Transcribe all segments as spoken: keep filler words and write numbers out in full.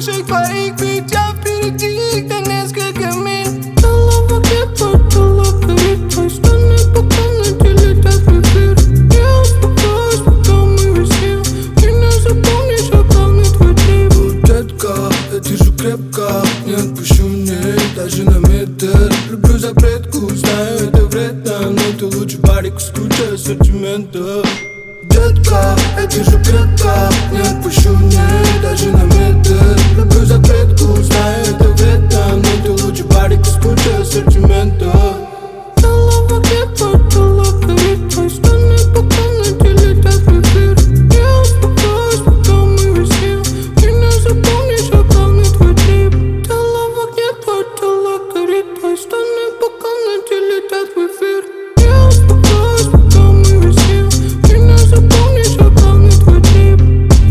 лучших твоих, ведь я впереди, как несколько миль. Головок нет, потолок горит, твои стороны по комнате летят в эфир. Я успокоюсь, пока мы висим, ты не запомнишь, а главный твой трип. О, детка, я держу крепко, не отпущу мне даже на метр. Люблю запретку, знаю это вредно, но ты лучше парик с кучей ассортимента. Детка, я держу крепко, не отпущу мне даже на метр. Люблю запретку, знаю это вредно, но ты лучше парик с кучей ассортимента. Головок нет, потолок горит, твои стороны по комнате летят в эфир. Я успокоюсь, пока мы висим, ты не запомнишь, а главный твой трип. Головок нет, потолок горит, твои стороны по комнате летят в эфир. Я успокоюсь, пока мы висим, ты не запомнишь, а главный твой трип.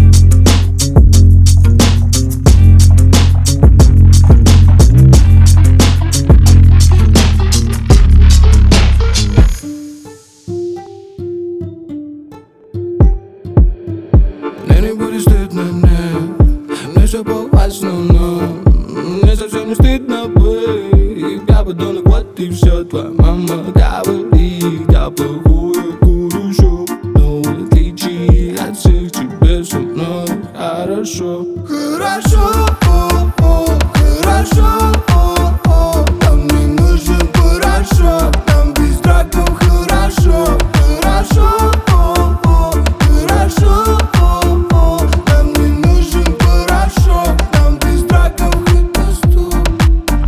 Мне не будет стыдно, мне, мне все по-важно, но мне совсем не стыдно быть. Я подонок, вот и все, твоя мама говорит, я плохой курю, но в отличие от всех тебе со мной хорошо. Хорошо, о, о, хорошо.